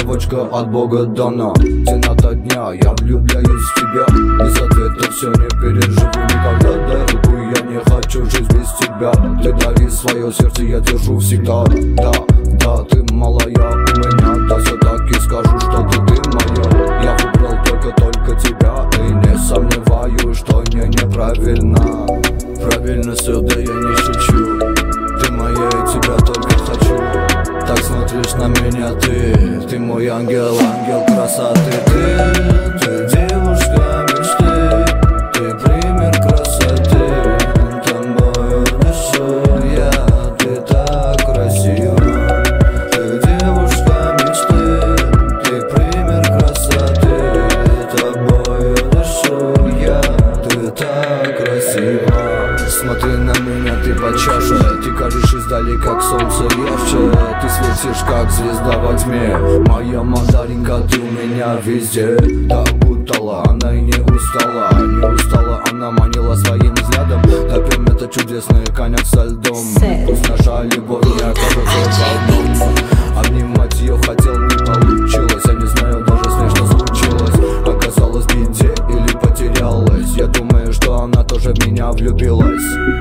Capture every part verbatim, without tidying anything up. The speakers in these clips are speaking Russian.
девочка от Бога дана. Темнота дня, я влюбляюсь в тебя. Без ответа все не переживу никогда. Дорогую, я не хочу жить без тебя. Ты дари свое сердце, я держу всегда. Да, да, ты малая у меня. Да, все-таки скажу, что ты, ты моя. Я выбрал только-только тебя. И не сомневаюсь, что не неправильно. Правильно все, да я не шучу. Ты моя, и тебя только хочу. Так смотришь на меня ты. Ты мой ангел, ангел красоты. Ты, ты девушка мечты. Ты пример красоты. Тобою дышу я. Ты так красива. Ты девушка мечты. Ты пример красоты. Тобою дышу я. Ты так красива. Смотри на меня, ты под чашей. Ты кажешь издали, как солнце ярче. Ты светишь, как звезда во тьме. Моя мандаринка, ты у меня везде. Так будто она и не устала. Не устала, она манила своим взглядом. Допьем это чудесный коньяк со льдом. Пусть наша любовь не окажется волном. Обнимать ее хотел, не получилось. Я не знаю даже с ней, что случилось. Оказалось в беде или потерялась. Я думаю, что она тоже в меня влюбилась.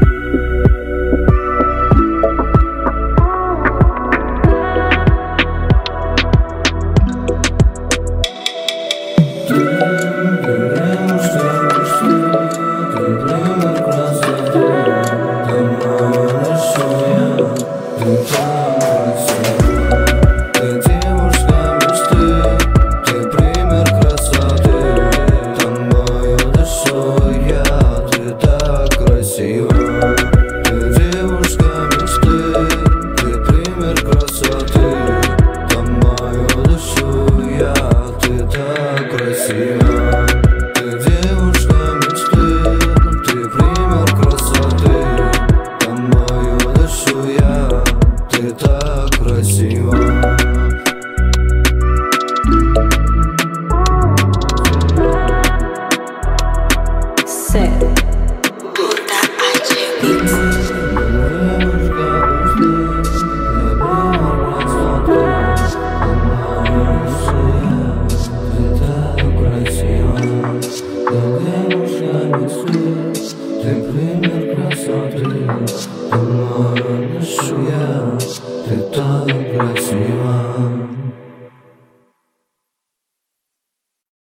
Ты пример красоты, ты моя душа, ты так красива.